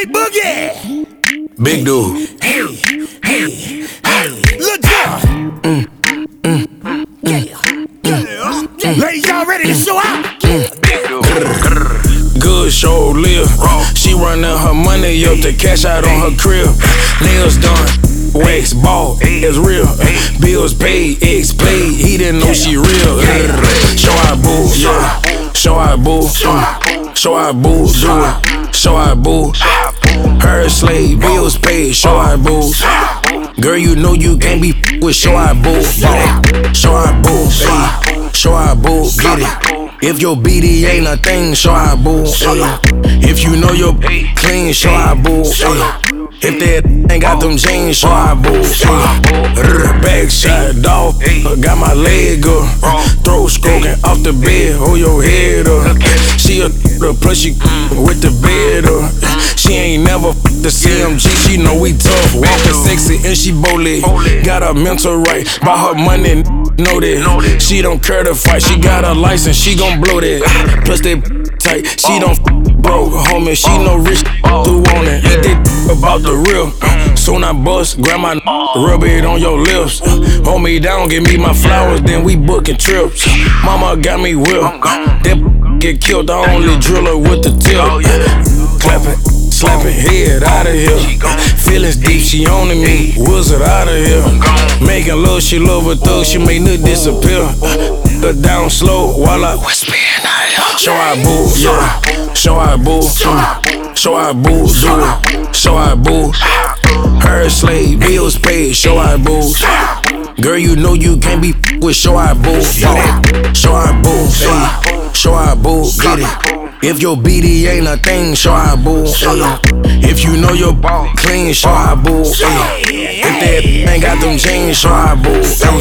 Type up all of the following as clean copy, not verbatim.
Big Boogie. Big dude. Hey, hey, hey. Lil Jon. Ladies, y'all ready to show out? Good show live. She running her money up to cash out on her crib. Nails done, wax ball, it's real. Bills paid, ex played, he didn't know she real. Show our boo, yeah. Show our boo, show our boo, do it. Show our boo. Her slave, bills paid, show our boo. Girl, you know you can't be with show our boo. Show our boo, hey. Show our boo, get it. If your BD ain't a thing, show our boo. If you know you're clean, show our boo. If that ain't got them jeans, show our boo. Back shot, dog, got my leg up. Throat stroking off the bed, hold your head up. She a plus she with the bed up. She ain't never the CMG, she know we tough. Walking sexy and she bowleg. Got her mental right, by her money, know that. She don't care to fight, she got a license, she gon' blow that. Plus they tight, she don't broke, homie, she no rich who want it. Eat that about the real. Soon I bust, grab my rub it on your lips. Hold me down, give me my flowers, then we booking trips. Mama got me whipped. That get killed, the only driller with the tip. Clapping, slapping, head out of here. Feelings deep, she owning me. Wizard out of here. Making love, she love a thug, she make nothing disappear. Her down slow while I whisper in her ear. Show our boo, yeah. Show our boo, show our boo, do it. Show our boo. Her slave, bills paid, show our boo. Girl, you know you can't be with show our boo. Show our boo, hey. Show our boo, get it. If your BD ain't a thing, show our boo. If you know you're clean, show our boo. If that ain't got them jeans, show our boo.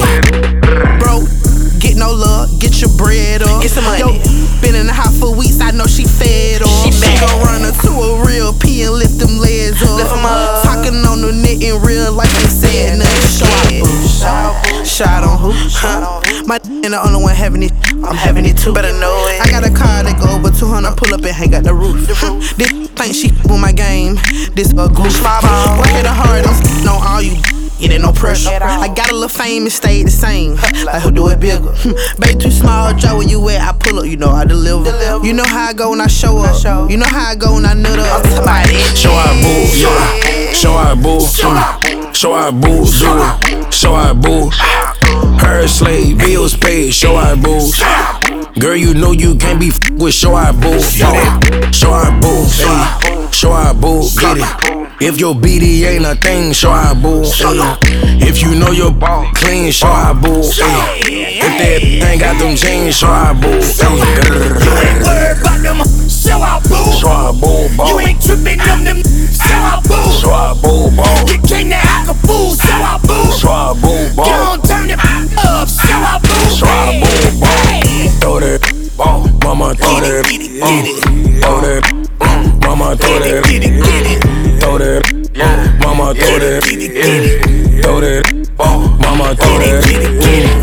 Bro, get no love, get your bread up. Get some money. Yo, been in the house for weeks, I know she fed up. She gon' run her to a real P and lift them legs up. Lift them up. Talking on the net in real life, they said nothing. Show our boo. Shot on who? My ain't the only one having it, I'm having it too. Better know it. I got a car that go over 200, pull up and hang out the roof. This think she with my game, this a goose. Working hard, I'm on all you. It ain't no pressure. I got a little fame and stayed the same. Like who do it bigger? Baby too small, Joe, where you at? I pull up, you know I deliver. You know how I go when I show up. You know how I go when I nut up. Show our boo, yeah. Show our boo, show our boo, do it. Show our boo. Her slave, bills paid, show our boo. Girl, you know you can't be with show our boo. Show our boo, hey. Show our boo, get it. If your BD ain't a thing, show our boo. If you know you're clean, show our boo. If that ain't got them jeans, show our boo. You ain't worried about them, show our boo. Show our boo, You ain't tripping them, show our boo. show our boo, You came to act a fool, show our boo. show our boo, You don't turn it up, show our boo. show our boo, throw that ball, mama throw that, throw that, mama throw that, throw that, mama throw that, throw that, mama throw that.